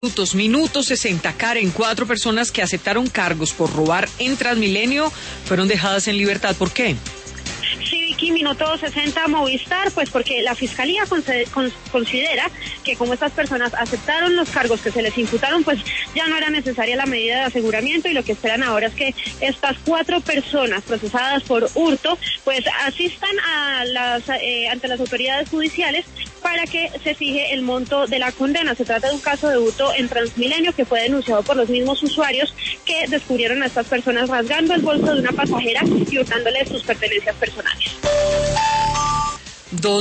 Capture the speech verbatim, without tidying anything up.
Minutos, minutos sesenta, Karen, cuatro personas que aceptaron cargos por robar en Transmilenio fueron dejadas en libertad. ¿Por qué? Sí, Vicky, minuto sesenta Movistar, pues porque la Fiscalía considera que como estas personas aceptaron los cargos que se les imputaron, pues ya no era necesaria la medida de aseguramiento y lo que esperan ahora es que estas cuatro personas procesadas por hurto, pues asistan a las eh, ante las autoridades judiciales para que se fije el monto de la condena. Se trata de un caso de hurto en Transmilenio que fue denunciado por los mismos usuarios que descubrieron a estas personas rasgando el bolso de una pasajera y hurtándole sus pertenencias personales. Dos